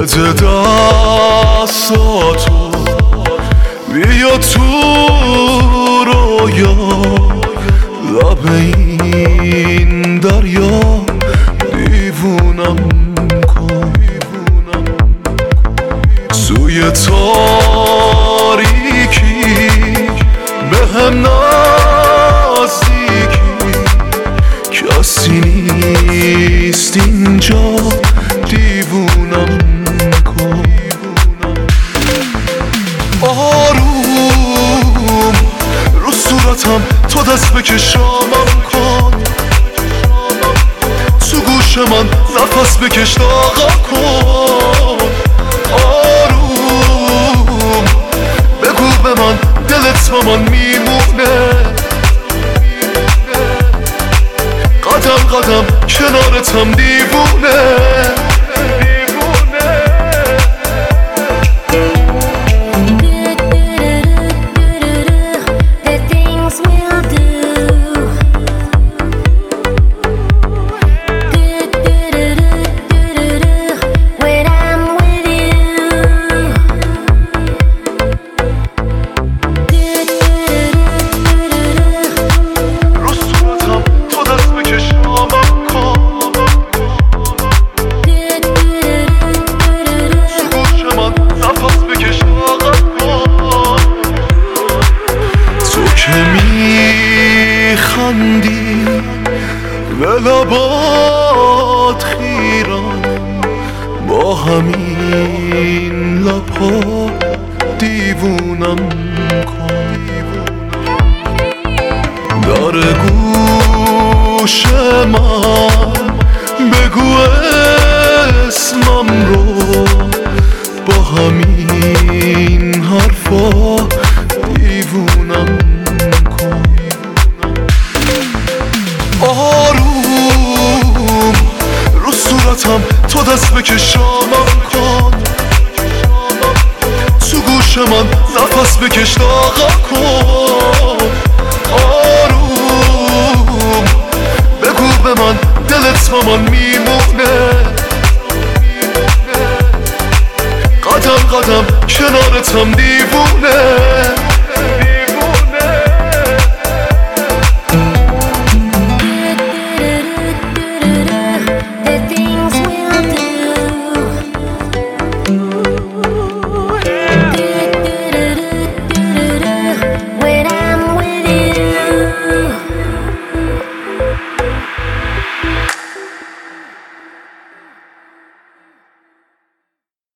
بده دستاتو بیا تو رویا لب این دریا دیوونم کن توی تاریکی به هم نزدیکی کسی نیست اینجا دیوونم کن آروم رو صورتم تو دست بکشامم کن تو گوش من نفس بکش داغم کن آروم بگو به من دلت با من میمونه قدم قدم کنارتم دیوونه میخندی به لبات خیرم با همین لبها دیوونم کن در گوش من بگو اسمم رو با همین حرفا دیوونم آروم رو صورتم تو دست بکشامم کن تو گوش من نفس بکش داغم کن آروم بگو به من دلت با من میمونه قدم قدم کنارتم دیوونه